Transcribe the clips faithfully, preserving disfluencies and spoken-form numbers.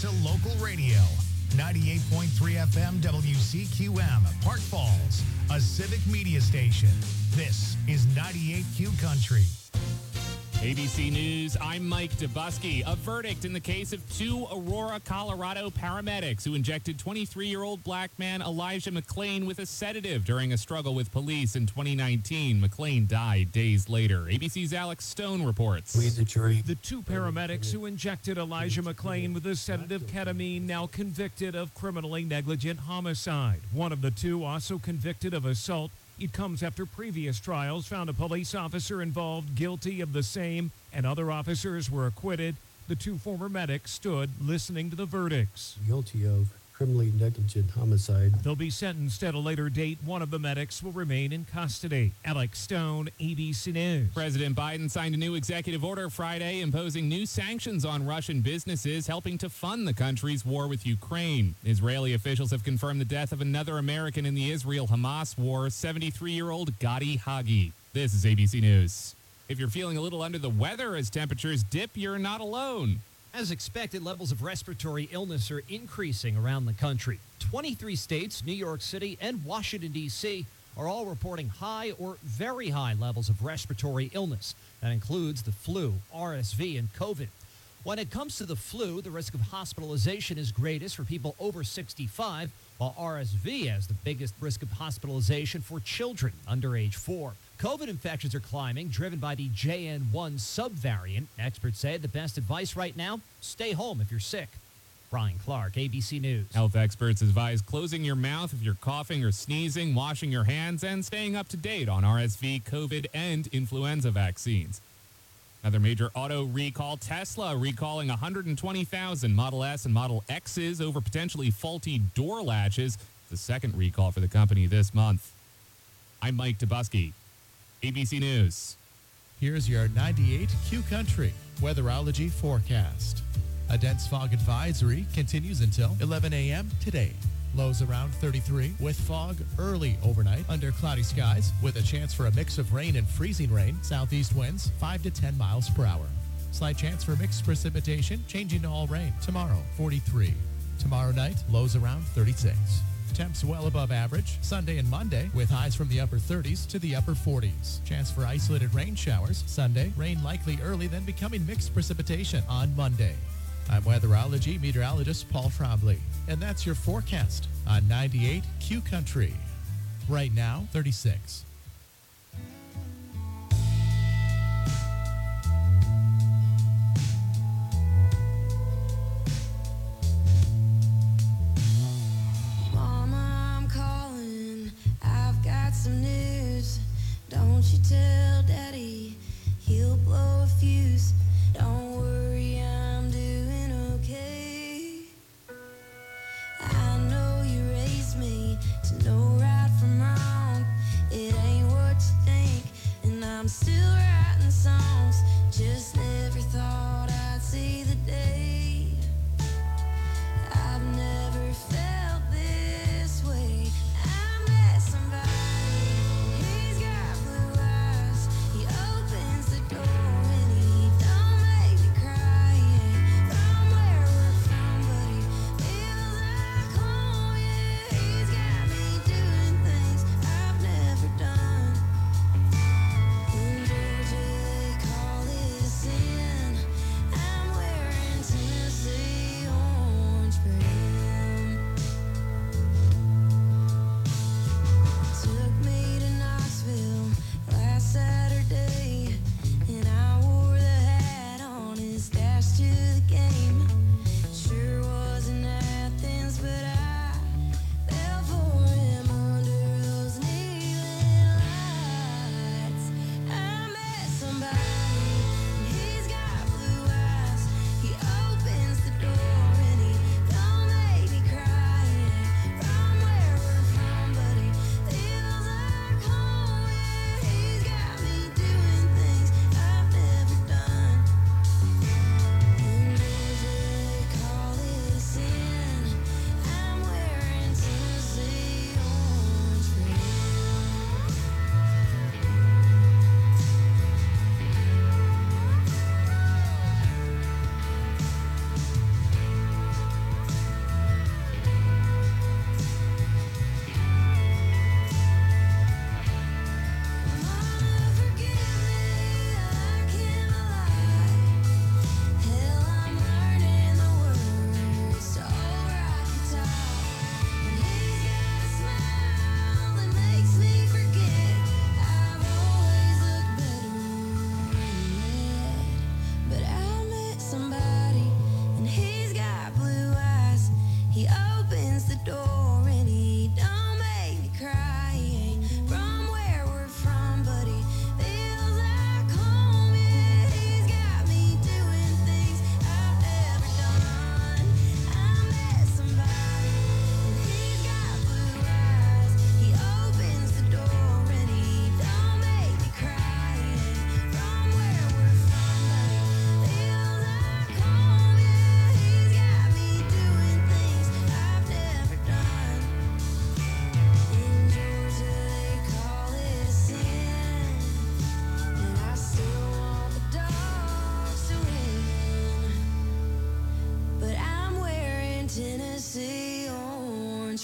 to local radio. ninety-eight point three F M W C Q M, Park Falls, a civic media station. This is ninety-eight Q Country. A B C News, I'm Mike Dubusky. A verdict in the case of two Aurora, Colorado paramedics who injected twenty-three-year-old black man Elijah McClain with a sedative during a struggle with police in twenty nineteen. McClain died days later. A B C's Alex Stone reports. We, the jury. The two paramedics who injected Elijah McClain with a sedative ketamine now convicted of criminally negligent homicide. One of the two also convicted of assault. It comes after previous trials found a police officer involved guilty of the same, and other officers were acquitted. The two former medics stood listening to the verdicts. Guilty of criminally negligent homicide. They'll be sentenced at a later date. One of the medics will remain in custody. Alex Stone, A B C News. President Biden signed a new executive order Friday imposing new sanctions on Russian businesses helping to fund the country's war with Ukraine. Israeli officials have confirmed the death of another American in the Israel-Hamas war, seventy-three-year-old Gadi Hagi. This is A B C News. If you're feeling a little under the weather as temperatures dip, you're not alone. As expected, levels of respiratory illness are increasing around the country. twenty-three states, New York City, and Washington, D C are all reporting high or very high levels of respiratory illness. That includes the flu, R S V, and COVID. When it comes to the flu, the risk of hospitalization is greatest for people over sixty-five, while R S V has the biggest risk of hospitalization for children under age four. COVID infections are climbing, driven by the J N one subvariant. Experts say the best advice right now, stay home if you're sick. Brian Clark, A B C News. Health experts advise closing your mouth if you're coughing or sneezing, washing your hands, and staying up to date on R S V, COVID, and influenza vaccines. Another major auto recall, Tesla recalling one hundred twenty thousand Model S and Model X's over potentially faulty door latches. The second recall for the company this month. I'm Mike Dubusky, A B C News. Here's your ninety-eight Q Country weatherology forecast. A dense fog advisory continues until eleven a.m. today. Lows around thirty-three with fog early overnight under cloudy skies with a chance for a mix of rain and freezing rain. Southeast winds five to ten miles per hour. Slight chance for mixed precipitation changing to all rain tomorrow, forty-three. Tomorrow night, lows around thirty-six. Temps well above average Sunday and Monday with highs from the upper thirties to the upper forties. Chance for isolated rain showers Sunday. Rain likely early, then becoming mixed precipitation on Monday. I'm weatherology meteorologist Paul Trombley, and that's your forecast on ninety-eight Q Country. Right now, thirty-six. Mama, I'm calling. I've got some news. Don't you tell Daddy, he'll blow a fuse. Don't worry, I'm doing okay. I know you raised me to know right from wrong. It ain't what you think, and I'm still writing songs. Just never thought I'd see the day. I've never felt this way. I met somebody, he's got blue eyes. He opens the door and he don't make me cry. Yeah. From where we're from, but he feels like home. Yeah, he's got me doing things I've never done. In Georgia they call it a sin.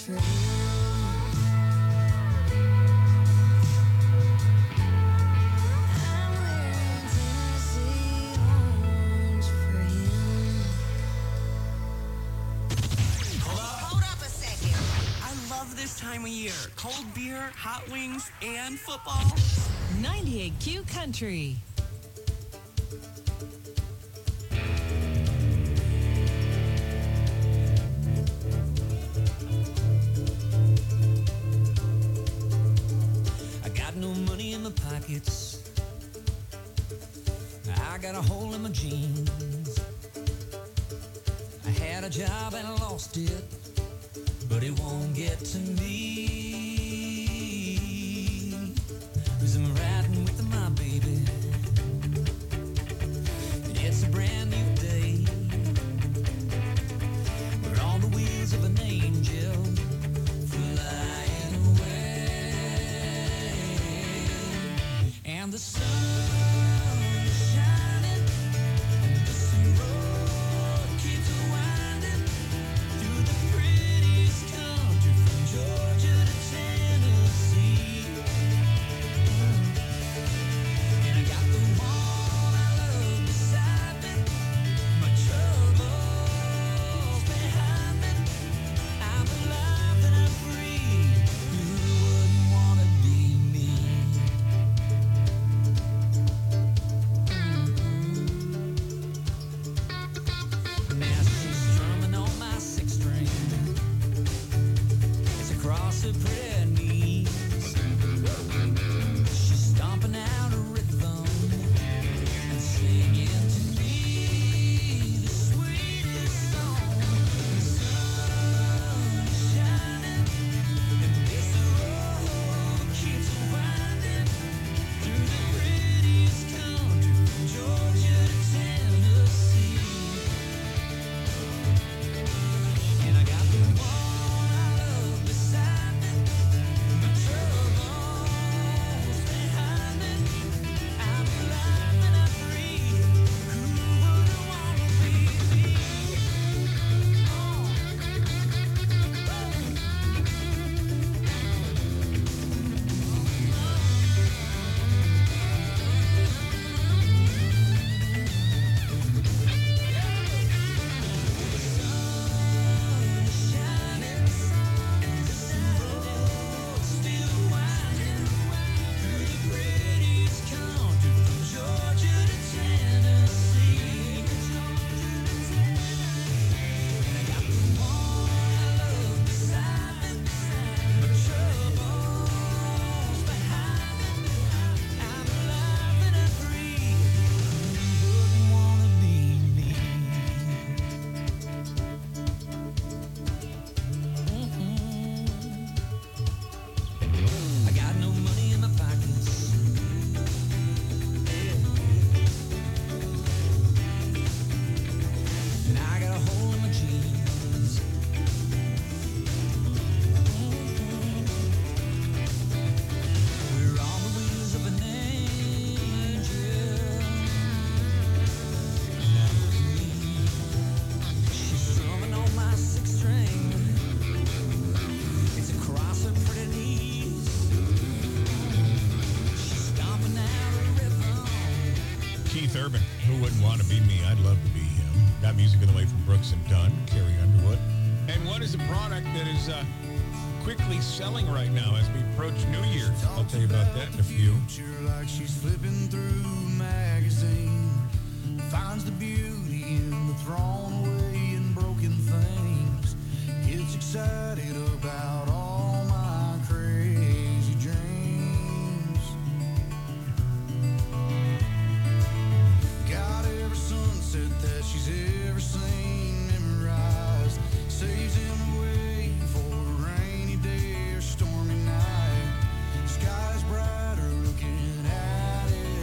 for him. I'm wearing Tennessee orange for him. Hold up. Hold up a second. I love this time of year. Cold beer, hot wings, and football. ninety-eight Q Country. I got no money in my pockets. I got a hole in my jeans. I had a job and I lost it, but it won't get to me. 'Cause I'm riding with my baby. It's a brand new day. We're on the wheels of an angel flying away. And the sun is shining, and this road keeps winding through the prettiest country from Georgia to Tennessee. And I got the one I love beside me, my troubles behind me. I'm alive and I'm free. Who wouldn't wanna be me? Now she's strumming on my six string. It's across her pretty knees. She's stomping out a rhythm and singing to me the sweetest song. The sun is shining and this road keeps winding through the prettiest country from Georgia to Tennessee. And I got the one I love beside me, my troubles behind me. I'm alive and I'm free. Who wouldn't wanna be me? I got no money in my pockets. And I got a hole in my jeans. We're on the wheels of an angel. That was me. She's strumming on my six string. It's across her pretty knees. She's stomping out a rhythm. Keith Urban, who wouldn't want to be me? I'd love to be him. Got music on the way from Brooks and Dunn, Carrie Underwood. And what is a product that is uh, quickly selling right now as we approach New Year? I'll tell you about that in a few. Like she's flipping through a magazine, finds the beauty in the thrown away and broken things, gets excited about all my crazy dreams. Got every sunset that she's ever seen memorized, saves him away for a rainy day or stormy night. Sky's brighter looking at it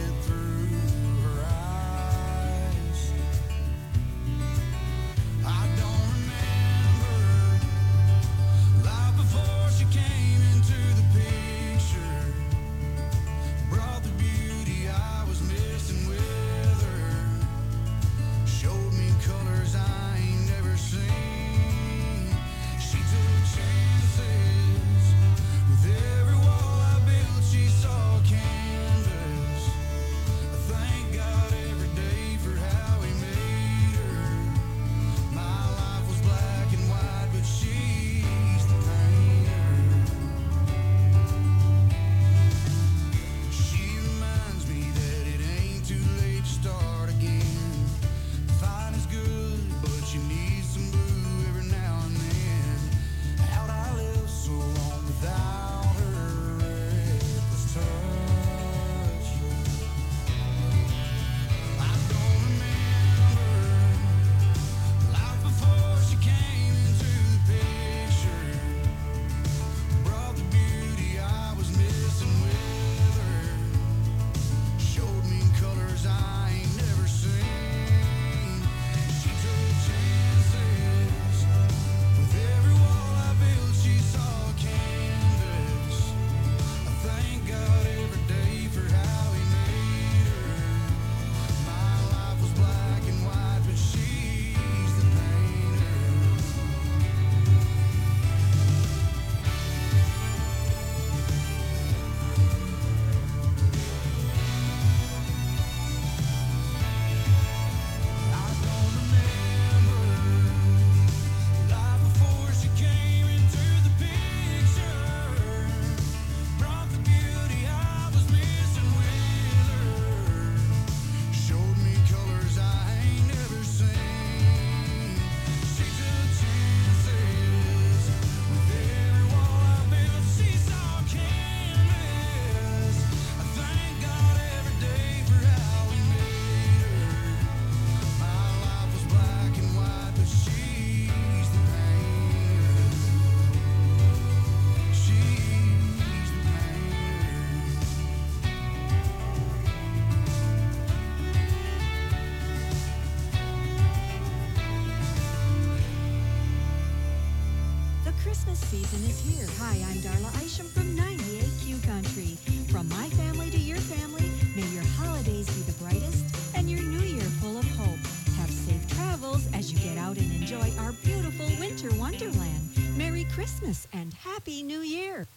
Hi, I'm Darla Isham from ninety-eight Q Country. From my family to your family, may your holidays be the brightest and your new year full of hope. Have safe travels as you get out and enjoy our beautiful winter wonderland. Merry Christmas and Happy New Year.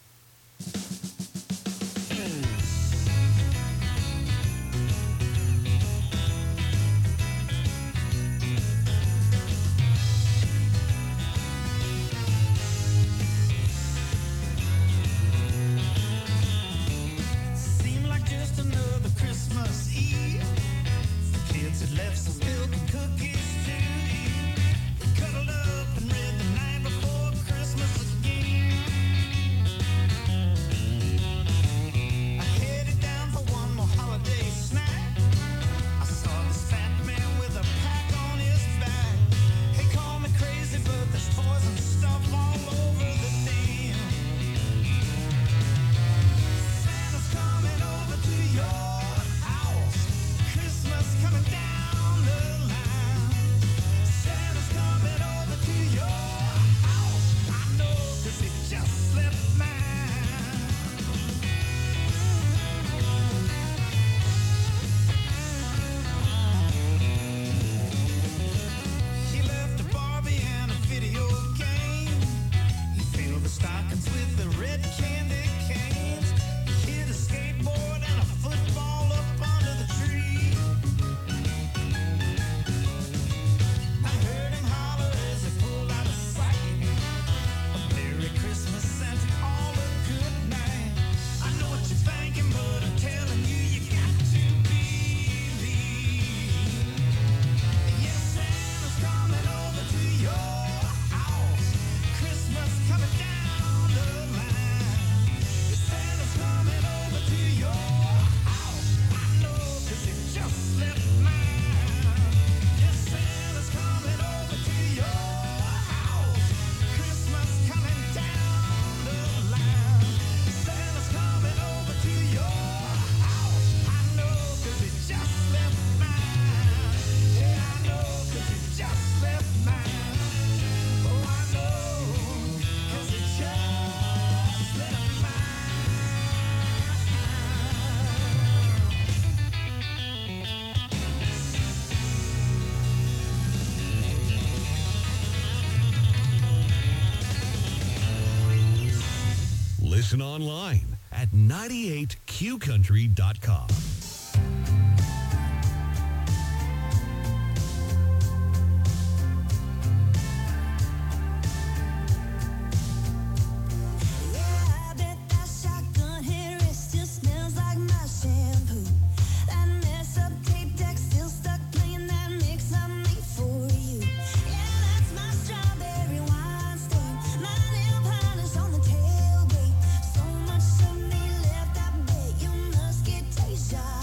Seemed like just another Christmas Eve. The kids had left some milk and cookies to eat. We cuddled up and read the night before Christmas again. I headed down for one more holiday snack. I saw this fat man with a pack on his back. He called me crazy, but there's toys and stuff all over the den. Santa's coming over to your house. Christmas coming down the line. Santa's coming over to your house. I know, 'cause he just left mine. He left a Barbie and a video game. He filled the stockings with the red candy canes. He hid a skateboard and a football up under the tree. I heard him holler as he pulled out of sight. A Merry Christmas and all a good night. I know what you're thinking, but I'm telling you, you got to believe. Yes, Santa's coming over to your house. Christmas coming down the line. Santa's coming over to your house. I know, 'cause he just left mine. Yes, Santa's coming over to your house. Christmas coming down the line. Santa's coming over to your house. I know, 'cause he just left mine. Yeah, I know, 'cause he just left mine. Oh, I know, 'cause he just left mine. Listen online at ninety-eight q country dot com. I bet that shotgun hair still smells like my shampoo. That mess up tape deck still stuck playing that mix I made for you. Yeah, that's my strawberry wine stain. My nail polish on the tailgate. So much of me left, I bet you must get deja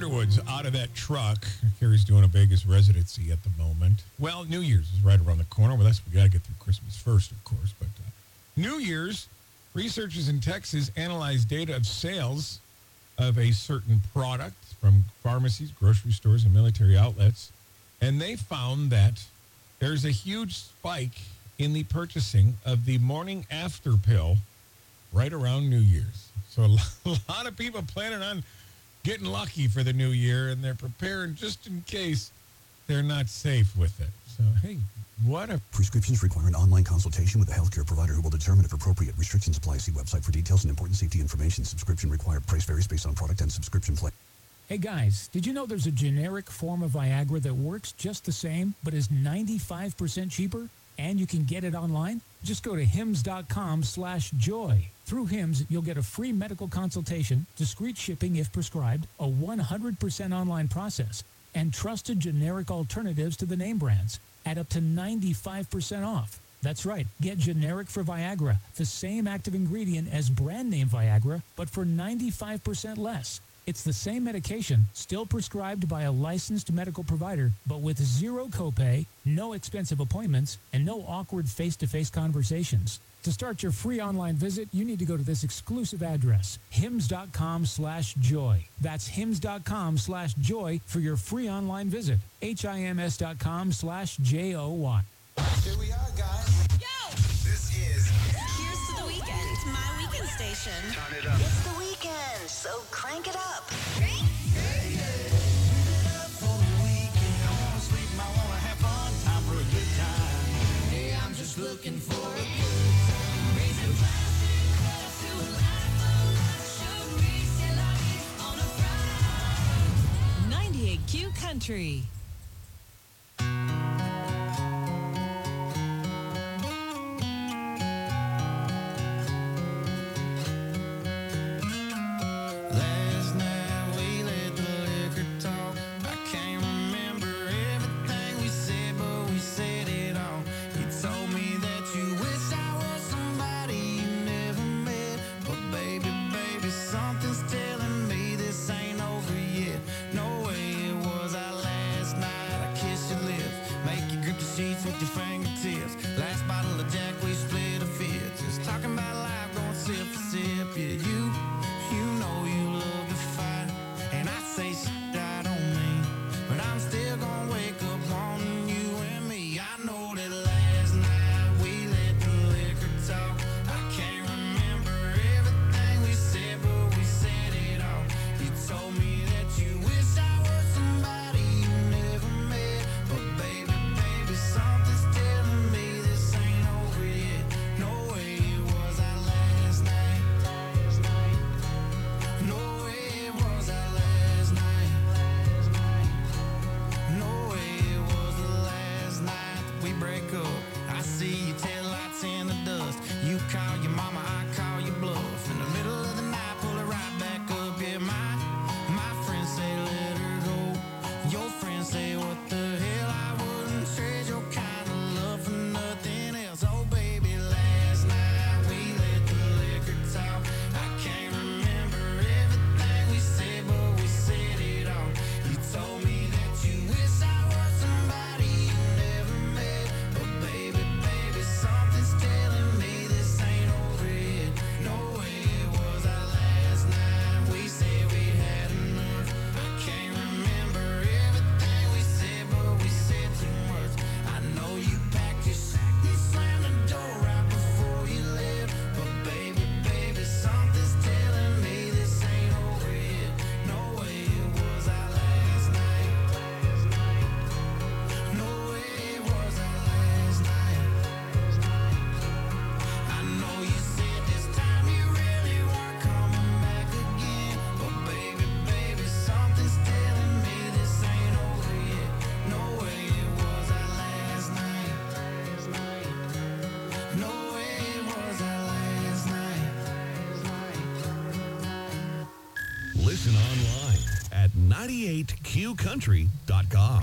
Underwood's out of that truck. Carrie's doing a Vegas residency at the moment. Well, New Year's is right around the corner. Well, that's we got to get through Christmas first, of course. But uh, New Year's, researchers in Texas analyzed data of sales of a certain product from pharmacies, grocery stores, and military outlets. And they found that there's a huge spike in the purchasing of the morning after pill right around New Year's. So a lot of people planning on getting lucky for the new year, and they're preparing just in case they're not safe with it. So, hey, what a... Prescriptions require an online consultation with a healthcare provider who will determine if appropriate. Restrictions apply. See website for details and important safety information. Subscription required. Price varies based on product and subscription plan. Hey guys, did you know there's a generic form of Viagra that works just the same, but is ninety-five percent cheaper? And you can get it online? Just go to hims.com slash joy. Through Hims, you'll get a free medical consultation, discreet shipping if prescribed, a one hundred percent online process, and trusted generic alternatives to the name brands at up to ninety-five percent off. That's right. Get generic for Viagra, the same active ingredient as brand name Viagra, but for ninety-five percent less. It's the same medication, still prescribed by a licensed medical provider, but with zero copay, no expensive appointments, and no awkward face-to-face conversations. To start your free online visit, you need to go to this exclusive address, hims.com slash joy. That's hims.com slash joy for your free online visit. H-I-M-S.com slash J-O-Y. Here we are, guys. Yo! This is... Here's to the weekend, my weekend station. Turn it up. It's the weekend, so crank it up. Looking for a ninety-eight Q Country. Last night we let the liquor talk. I can't remember everything we said, but we said it all. You told me that you wish I was somebody you never met. But baby, baby, something's telling me this ain't over yet. No way it was our last night. I kissed your lips, make you grip the sheets with your fingertips. Last bottle of Jack, we split a fifth. Just talking about life, going sip for sip. Yeah, you, you know you love to fight, and I say shit I don't mean, but I'm still gonna wake up wanting you and me. I know that last night we let the liquor talk. I can't remember everything we said, but we said it all. You told me that you wish I was somebody you never met, but baby, baby, something's telling me this ain't over yet. No way it was our last night. No way it was our last night. No way it was the last night that we break up. I see your taillights in the dust. You call your mama, I call your bluff. In the middle of the night, pull it right back up. Yeah, my, my friends say let her go. Your friends say what the hell, I wouldn't trade your kind of love for nothing else. Oh baby, last night we let the liquor talk. I can't remember everything we said, but we said it all. You told me that you wish I was somebody you never met, but baby, baby, something's telling me this ain't over yet. No way it was our last night. We said we had enough. I can't remember everything we said, but we said too much. I know you packed your sack and slammed the door right before you left, but baby, baby, something's telling me this ain't over yet. No way it was our last night. No way it was our last night. I know you said this time you really weren't coming back again, but baby, baby, something's telling me this ain't over yet. No way it was our last night. No way it was our last night. Listen online at ninety-eight Q country dot com.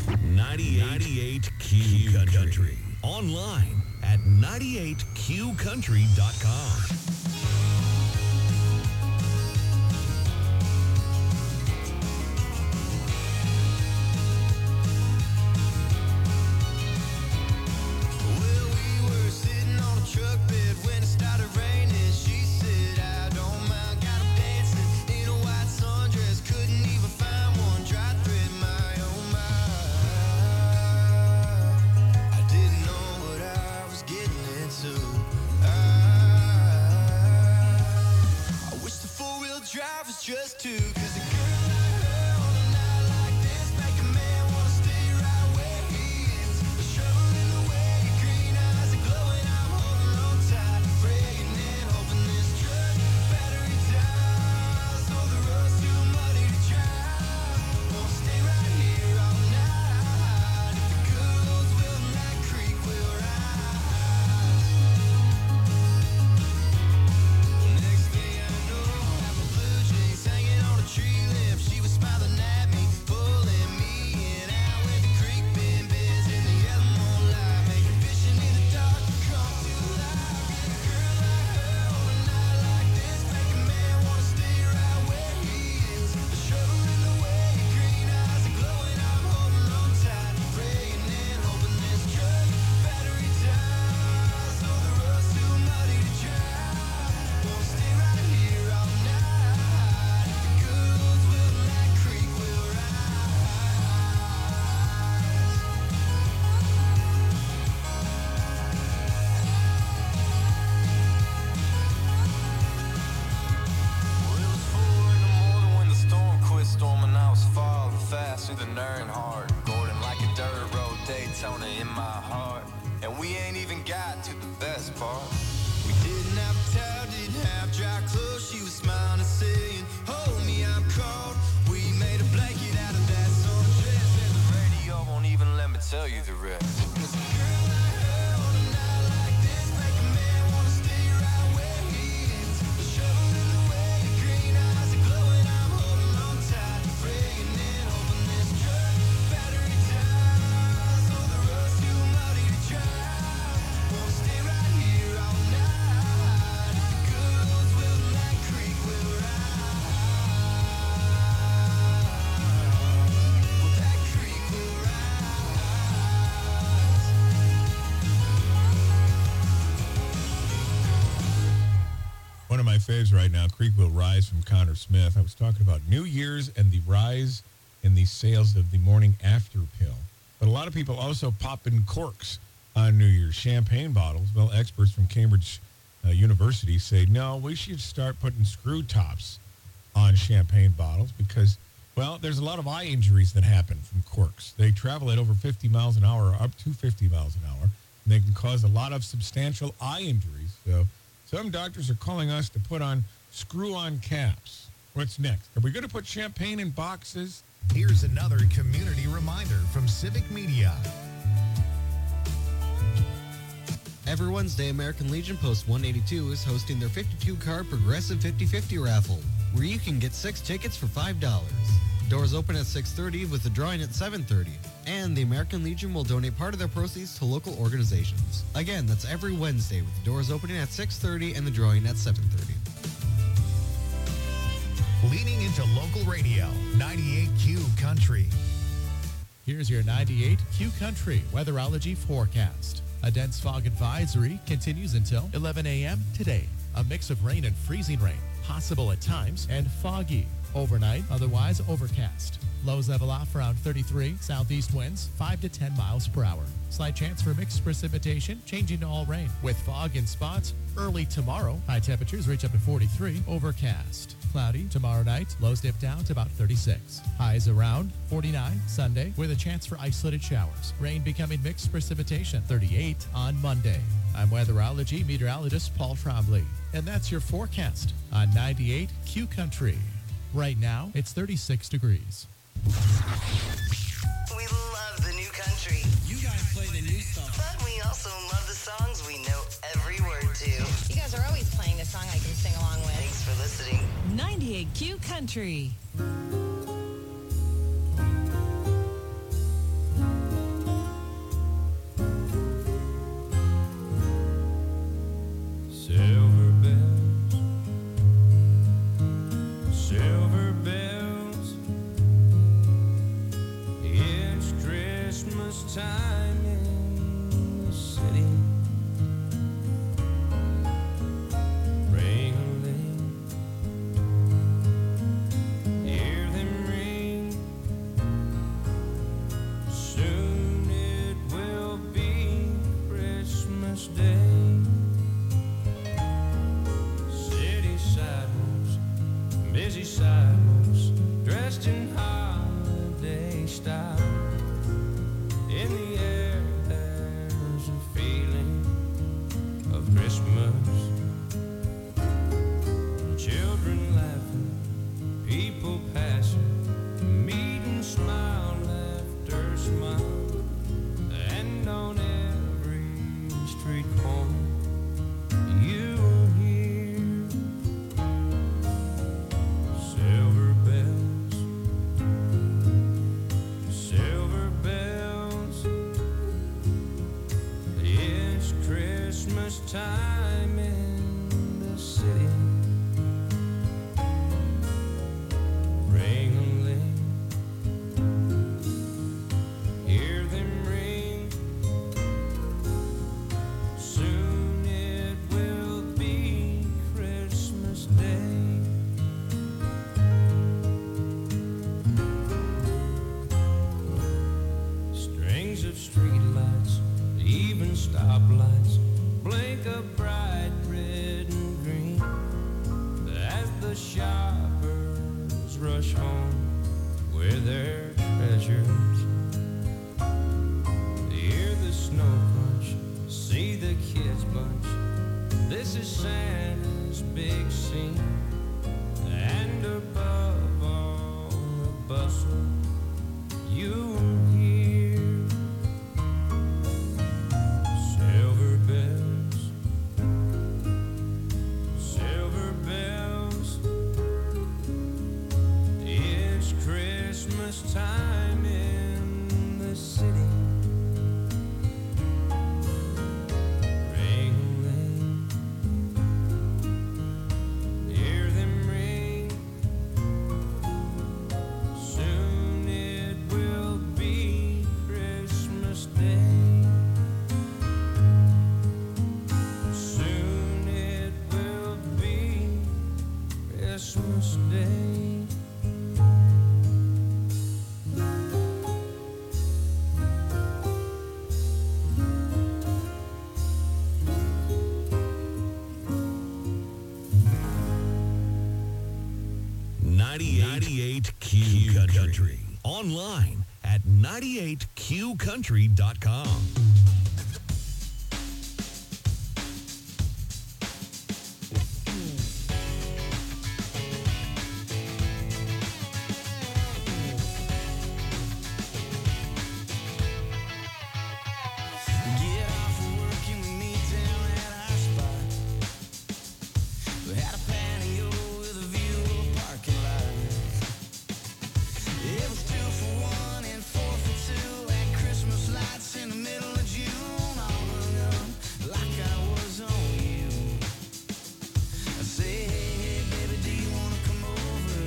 ninety-eight Q Country. Online at ninety-eight Q country dot com. Just two, cause a girl like her on a night like this make a man wanna stay right where he is. A shovel in the way, your green eyes are glowing. I'm holding on tight, praying and hoping this truck battery dies. So the road's too muddy to drive. Won't stay right here all night. If the good old will, that creek will rise. The next thing I know, I'm a blue jeans hanging on a tree limb. She was smiling at me, pulling me in. Out with the creek been busy in the yellow moonlight, making vision in the dark come to life. And a girl like her on a night like this make a man wanna stay right where he is. A shovel in the way, your green eyes are glowing. I'm holding on tight, praying and hoping this truck battery dies. So the road's too muddy to drive. Won't stay right here all night. The good old will, that creek will rise. Well, it was four in the morning when the storm quit storming. I was falling fast through the Earnhardt Gordon like a dirt road Daytona in my heart. And we ain't even got to the best part. We didn't have a towel, didn't have dry clothes. She was smiling and saying, hold me, I'm cold. We made a blanket out of that sundress, and the radio won't even let me tell you the rest. 'Cause a girl like her on a night like this make a man wanna stay right where he is. A shovel in the way, your green eyes are glowing. I'm holding on tight, praying and hoping this truck battery dies. So the road's too muddy to drive. Won't stay right here all night. The good old will, that creek will rise. Well, that creek will rise. One of my faves right now, Creek Will Rise from Connor Smith. I was talking about New Year's and the rise in the sales of the morning after pill. But a lot of people also pop in corks on New Year's, champagne bottles. Well, experts from Cambridge uh, University say, no, we should start putting screw tops on champagne bottles because, well, there's a lot of eye injuries that happen from corks. They travel at over fifty miles an hour, or up to fifty miles an hour, and they can cause a lot of substantial eye injuries. So some doctors are calling us to put on screw-on caps. What's next? Are we going to put champagne in boxes? Here's another community reminder from Civic Media. Every Wednesday, American Legion Post one eighty-two is hosting their fifty-two card Progressive fifty fifty raffle, where you can get six tickets for five dollars. Doors open at six thirty with the drawing at seven thirty. And the American Legion will donate part of their proceeds to local organizations. Again, that's every Wednesday with the doors opening at six thirty and the drawing at seven thirty. Leaning into local radio, ninety-eight Q Country. Here's your ninety-eight Q Country weatherology forecast. A dense fog advisory continues until eleven a.m. today. A mix of rain and freezing rain, possible at times, and foggy. Overnight, otherwise overcast. Lows level off around thirty-three. Southeast winds five to ten miles per hour. Slight chance for mixed precipitation, changing to all rain. With fog in spots early tomorrow. High temperatures reach up to forty-three. Overcast. Cloudy tomorrow night. Lows dip down to about thirty-six. Highs around forty-nine Sunday with a chance for isolated showers. Rain becoming mixed precipitation. thirty-eight on Monday. I'm weatherology meteorologist Paul Trombley. And that's your forecast on ninety-eight Q Country. Right now, it's thirty-six degrees. We love the new country. You guys play the new stuff. But we also love the songs we know every word to. You guys are always playing a song I can sing along with. Thanks for listening. ninety-eight Q Country. time in the city. Ring-a-ling, hear them ring. Soon it will be Christmas Day. City sidewalks, busy sidewalks, dressed in holiday style. In the air, there's a feeling of Christmas. Children laughing, people passing, meet and smile after smile. And on every street corner, you will hear silver bells, silver bells. It's Christmas time in the city. Ring-a-ling, hear them ring. Soon it will be Christmas Day. Strings of streetlights, even stoplights, blink a bright red and green as the shoppers rush home with their treasures. Hear the snow crunch, see the kids bunch. This is Santa's big scene, and above all the bustle, you hear silver bells, silver bells. It's Christmas time in the city. Ring-a-ling, hear them ring. Soon it will be Christmas Day. Soon it will be Christmas Day. ninety-eight Q Country. Online at ninety-eight Q country dot com. Get off of work and we meet down at our spot. We had a patio with a view of a parking lot. It was two for one and four for two. Had Christmas lights in the middle of June, all hung up like I was on you. I say, hey, hey, baby, do you wanna come over?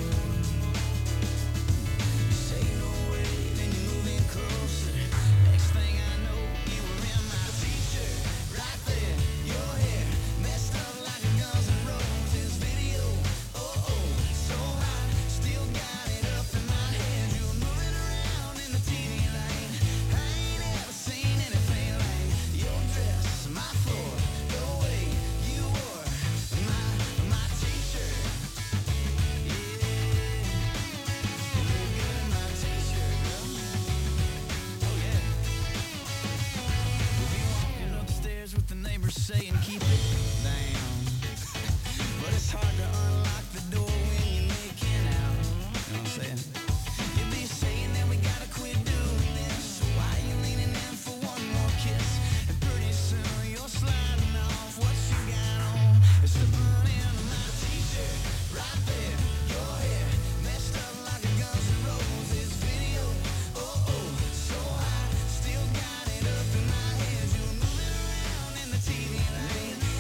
You say no way, then you move in closer. Next thing I know, you were in my t-shirt, right there. Your hair messed up like a Guns N' Roses video. Oh, oh, so hot, still got it up in my head. You were moving around in the T V lane. I ain't ever seen anything like your dress, my floor, the way you wore my my t-shirt. Yeah, you look good in my t-shirt, girl. Oh yeah. We'll be walking up the stairs with the neighbors saying keep it down. But it's hard to unlock the door when you're making out. You know what I'm saying? You'll be saying that we gotta quit doing this. Why you leaning in for one more kiss? And pretty soon you're sliding off what you got on. It's the money under my t-shirt, right there. Your hair messed up like a Guns N' Roses video. Oh, oh, so hot, still got it up in my head. You were moving around in the T V lane.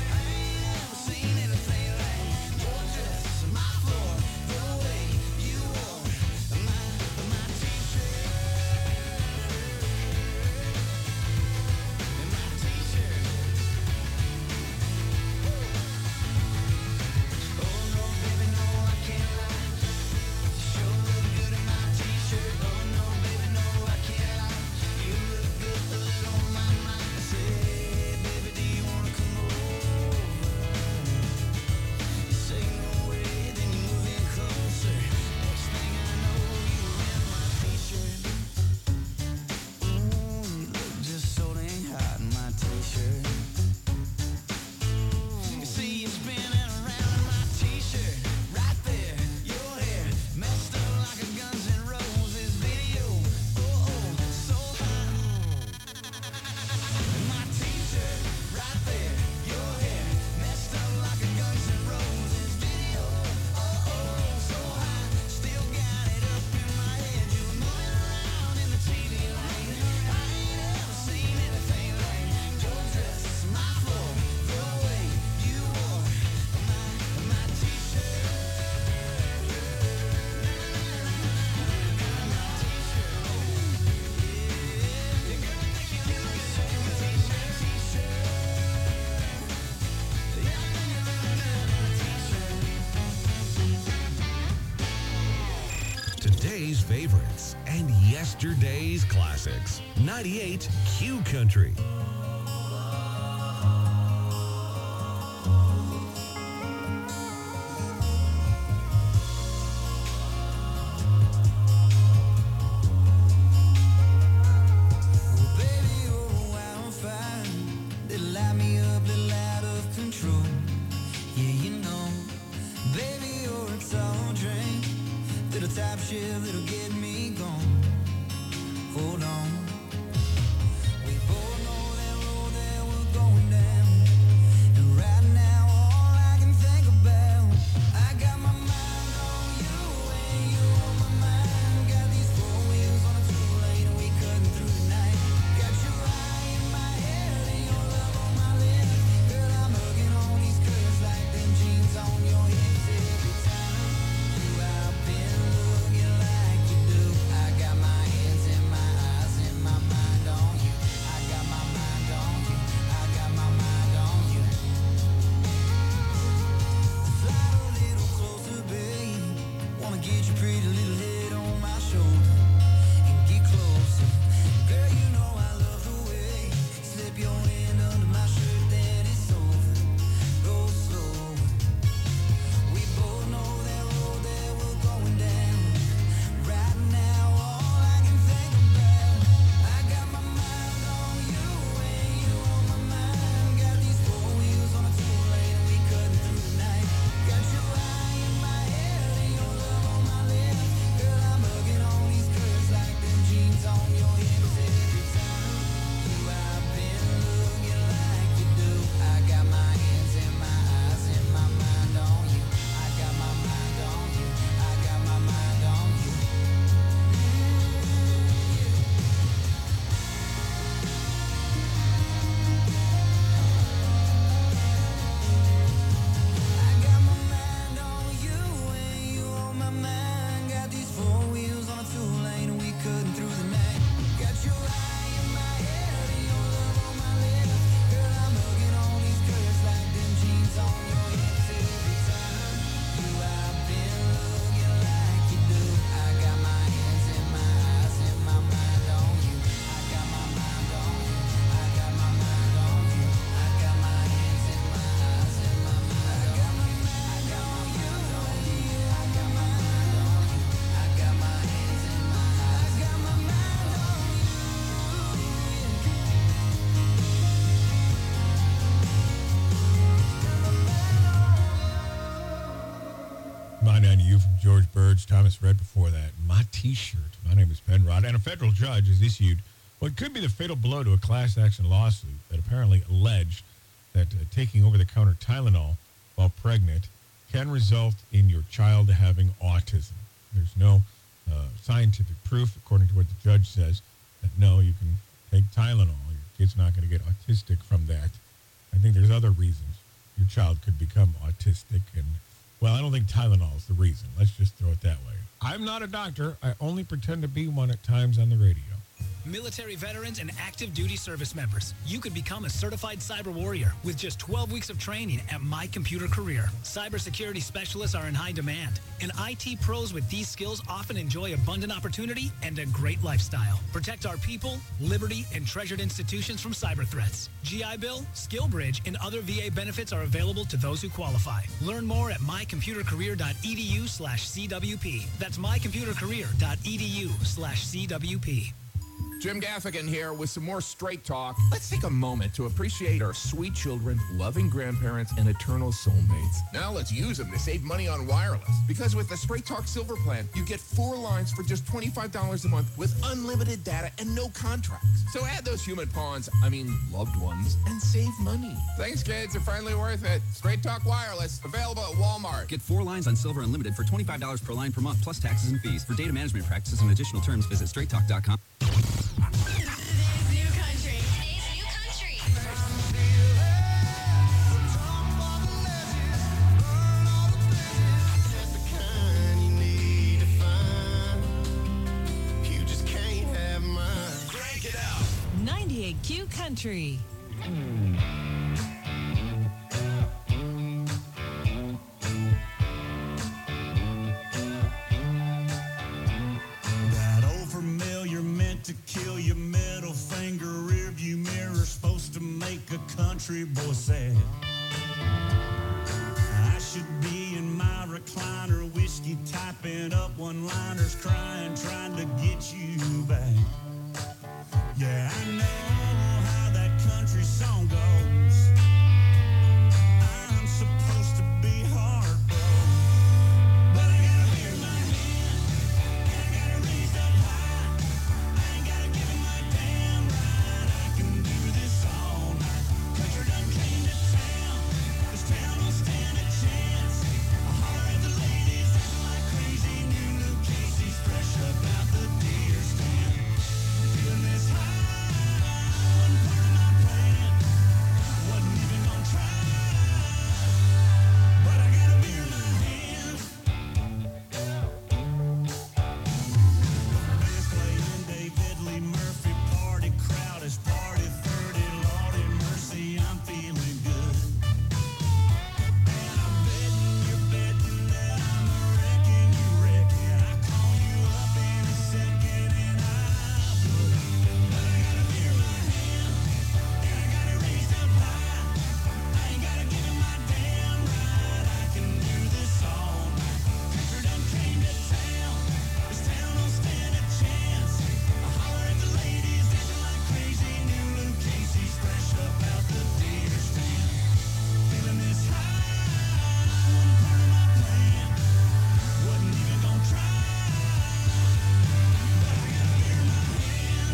favorites and yesterday's classics. ninety-eight Q Country. That'll get me gone. Hold on. We both know that road that we're going down. And right now, all I can think about, I got my mind on you and you on my mind. Got these four wheels on a two lane and we cutting through the night. Got your eye in my head and your love on my lips. Girl, I'm hugging on these curves like them jeans on your hips every time. You out been looking like you do. I got my hands and my eyes and my mind on you. I got my mind on you. I got my mind on you. Slide a little closer, babe. Wanna get your pretty little head on my shoulder and get closer. Girl, you know I love the way you slip your hand under my shirt, then it's over. Go slow. We both know that road that we're going down. Right now, all I can think about, I got my mind on you and you on my mind. Got these four wheels on a two lane and we cutting through the night. Got your eye in my head and your love on my lips. Girl, I'm hugging on these curves like them jeans on your hips every time. You out been looking like you do. I got my hands and my eyes and my mind on you. I got my mind on you. I got my mind on you. I got my mind on you and you on my mind. Got these four wheels on a two lane and we cutting through the night. Got your eye in my head and your love on my lips. Girl, I'm hugging on these curves like them jeans on your hips every time. You out been looking like you do. I got my hands and my eyes and my mind on you. I got my mind on you. I got my mind on you. I got my hands and my eyes and my mind. I got my mind on you. I got my mind on you. I got my hands and my eyes. I got my mind on Mind on You from George Burge. Thomas read before that. My T-shirt. My name is Penrod. And a federal judge has issued what could be the fatal blow to a class action lawsuit that apparently alleged that uh, taking over-the-counter Tylenol while pregnant can result in your child having autism. There's no uh, scientific proof, according to what the judge says, that no, you can take Tylenol. Your kid's not going to get autistic from that. I think there's other reasons your child could become autistic. And, well, I don't think Tylenol is the reason. Let's just throw it that way. I'm not a doctor. I only pretend to be one at times on the radio. Military veterans and active duty service members, you could become a certified cyber warrior with just twelve weeks of training at My Computer Career. Cybersecurity specialists are in high demand, and I T pros with these skills often enjoy abundant opportunity and a great lifestyle. Protect our people, liberty, and treasured institutions from cyber threats. G I Bill, SkillBridge, and other V A benefits are available to those who qualify. Learn more at mycomputercareer.edu slash CWP. That's mycomputercareer.edu slash CWP. Jim Gaffigan here with some more Straight Talk. Let's take a moment to appreciate our sweet children, loving grandparents, and eternal soulmates. Now let's use them to save money on wireless. Because with the Straight Talk Silver Plan, you get four lines for just twenty-five dollars a month with unlimited data and no contracts. So add those human pawns, I mean loved ones, and save money. Thanks, kids. They're finally worth it. Straight Talk Wireless, available at Walmart. Get four lines on Silver Unlimited for twenty-five dollars per line per month, plus taxes and fees. For data management practices and additional terms, visit straight talk dot com. Today's new country. Today's new country. ninety-eight Q Country. country boy said. I should be in my recliner, whiskey typing up one-liners, crying, trying to get you back. Yeah, I know how that country song goes. I'm supposed to be heartbroken, but I got a beer in my hand, and I got it raised up high. I ain't gotta give it my damn right. I can do this all night. Country done came to town. This town don't stand a chance. I holler at the ladies, acting like crazy. New Luke Casey's fresh up out the deer stand. Feeling this high, wasn't part of my plan. Wasn't even gonna try, but I got a beer in my hand. Band's playing David Lee Murphy, party crowd is party thirty. Lordy mercy, I'm feeling good. And I'm betting you're betting that I'm a wrecking you reckon. I call you up in a second and I would. But I got a beer in my hand, and I got it raised up high. I ain't gotta give it my damn right. I can do this all night. Country done came to town. This town don't stand a chance. I holler at the ladies, dancing like crazy. New Luke Casey's fresh up out the deer stand. Feeling this high, wasn't part of my plan. Wasn't even gonna try, but I got a beer in my hand.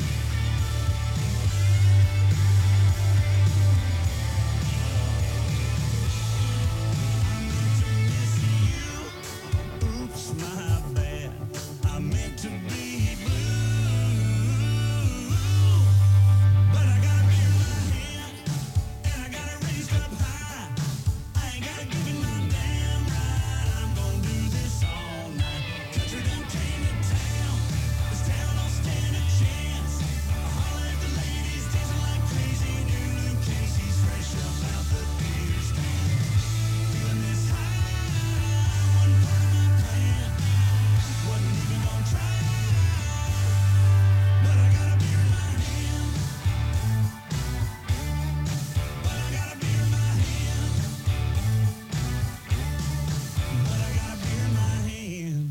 Oops, my bad. I meant to be blue, but I got a beer in my hand, and I got it raised up high. I ain't gotta give it my damn right. I'm gonna do this all night. Country done came to town. This town don't stand a chance. I holler at the ladies, dancing like crazy. New Luke Casey's fresh up out the deer stand. Feeling this high, wasn't part of my plan. Wasn't even gonna try, but I got a beer in my hand. But I got a beer in my hand. But I got a beer in my hand.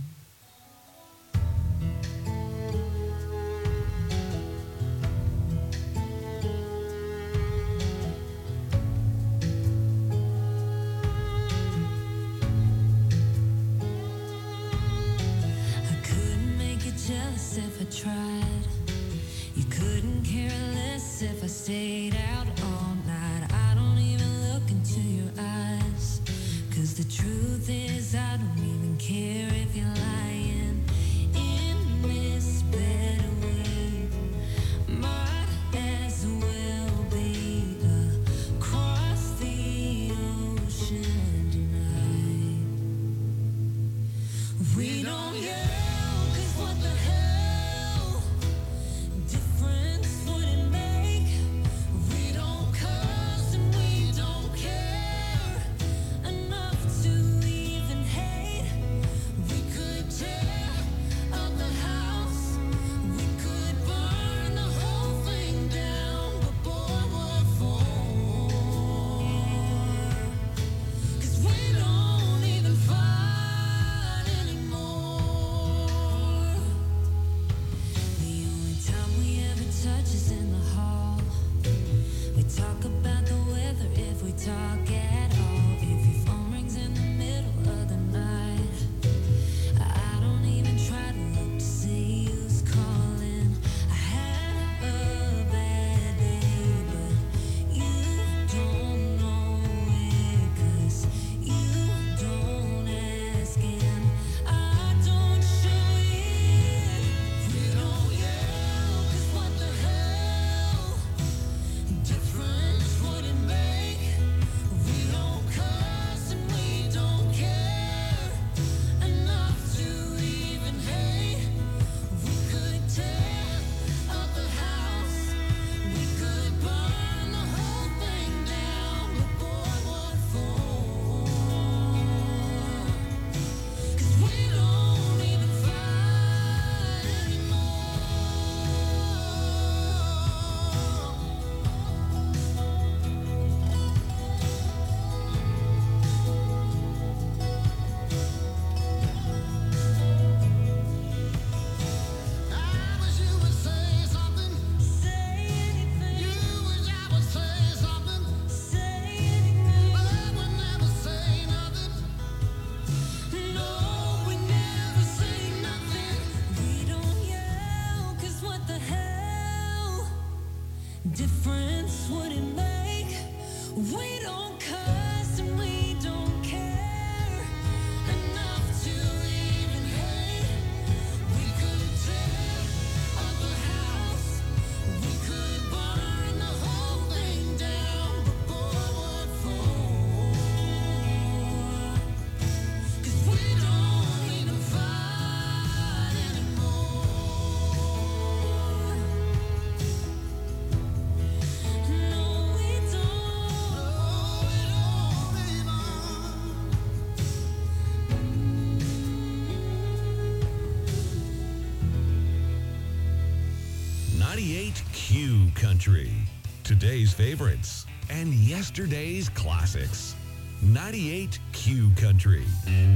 I couldn't make you jealous if I tried. You couldn't care less if I stayed out all night. I don't even look into your eyes, 'cause the truth is I don't even care if you're lying. In this better way, might as well be across the ocean tonight. We don't yell, 'cause what the hell difference would it make? We don't difference would it make? We don't cuss and we don't care enough to even hate. We could tear up a house, we could burn the whole thing down, but boy, what for? 'Cause we don't need to fight anymore. No, we ninety-eight Q Country. Today's favorites and yesterday's classics. ninety-eight Q Country.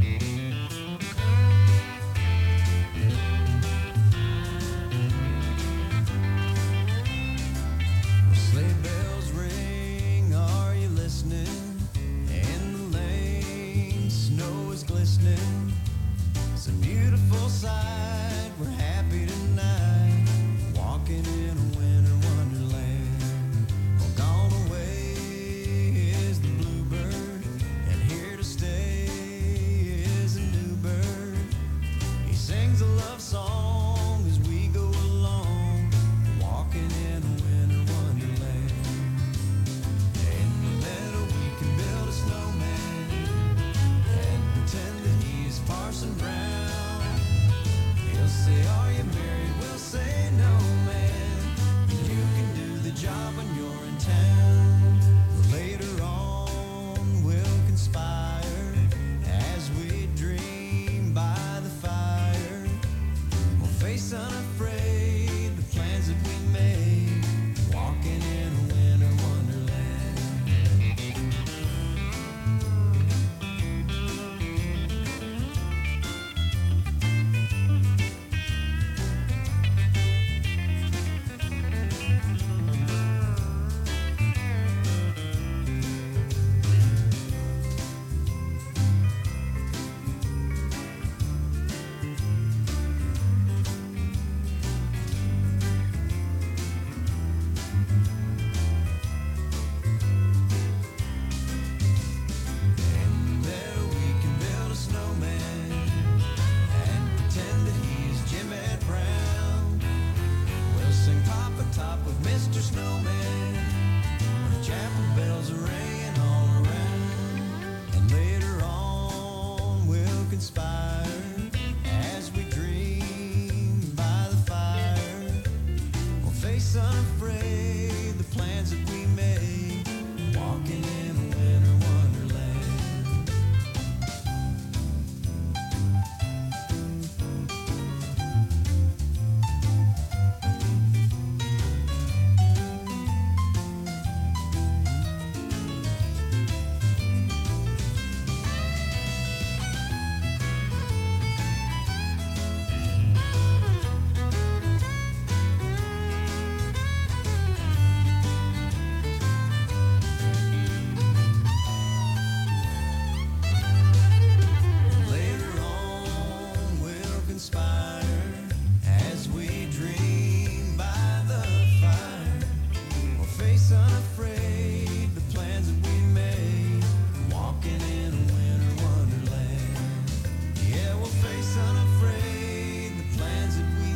Sleigh bells ring, are you listening? In the lane, snow is glistening. It's a beautiful sight, we're happy tonight, walking in a winter wonderland. Well, gone away is the bluebird, and here to stay is a new bird. He sings a love song as we go along, walking in a winter wonderland. In the meadow we can build a snowman and pretend that he's Parson Brown. He'll say, are you married? We'll say, no, man. You can do the job when you're in town. Later on we'll conspire as we dream by the fire. We'll face unafraid the plans that we made, walking in a winter wonderland. And there we can build a snowman and pretend that he's Jimmy Brown. We'll sing Papa Top with Mister Snowman, with chapel bells are ringing all around. And later on we'll conspire as we dream by the fire. We'll face unafraid the plans that we made, walking in a winter wonderland. Later on we'll conspire as we dream by the fire. We'll face unafraid the plans that we made, walking in a winter wonderland. Yeah, we'll face unafraid the plans that we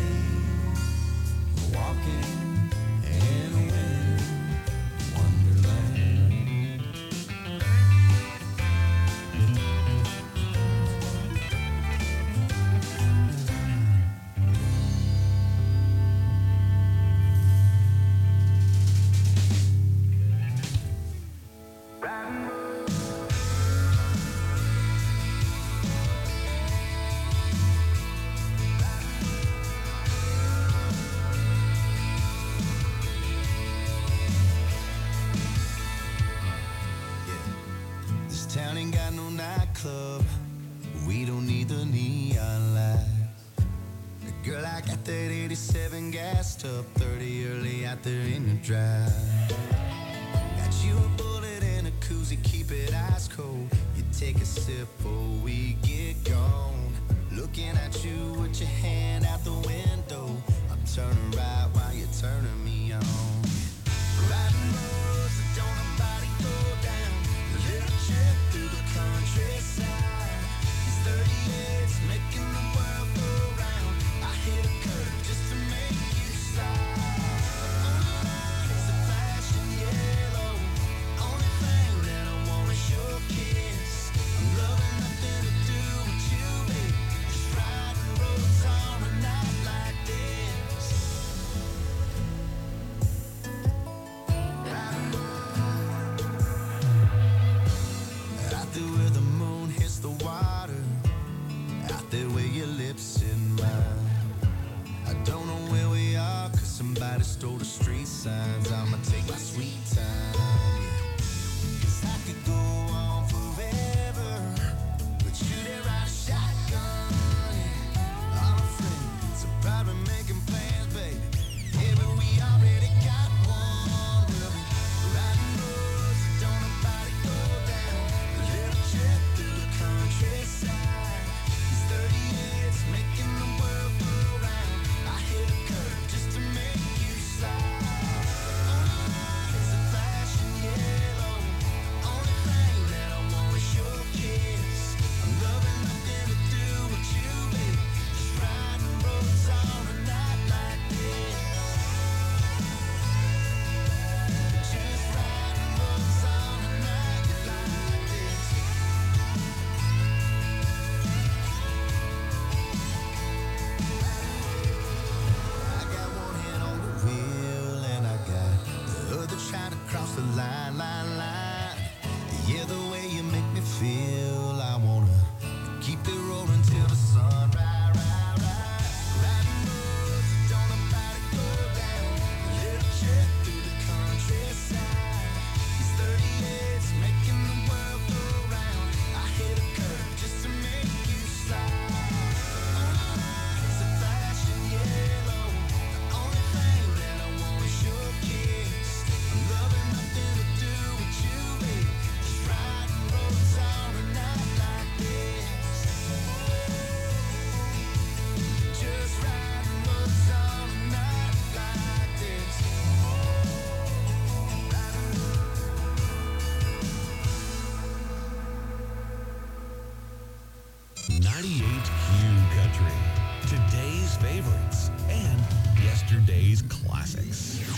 made, walking in a winter wonderland. This town ain't got no nightclub. We don't need the neon lights. Girl, I got that eighty-seven gassed up, thirty early out there in the drive. Got you a bullet and a koozie, keep it ice cold. You take a sip before we get gone. Looking at you with your hand out the window. I'm turning right while you're turning me on. the street signs. I'ma take my sweet time. Yeah. 'Cause I could go on forever, but you there ride a shotgun. Yeah. All my friends are probably making plans, baby. Yeah, but we already got one. We'll be riding roads that don't nobody go down. A little trip through the countryside. These thirty-eights making the world go round. I hit a curve just to make you slide. It's a flashing yellow. Only thing that I want is your kiss. I'm loving nothing to do with you, baby. Just riding roads on a night like this. Just riding roads on a night like this. I got one hand on the wheel and I got the other trying to cross the line, line, line. Yeah, the way you make me feel, I wanna keep it rolling till the sun rise, rise, rise. Riding roads that don't nobody go down. A little trip through the countryside. These thirty-eights making the world go round. I hit a curve just to make you slide. It's a flashing yellow. The only thing that I want is your kiss. I'm loving nothing to do with you, baby. Just riding roads on a night like this. Just riding roads on a night like this. ninety-eight Q Country. Today's favorites and yesterday's classics.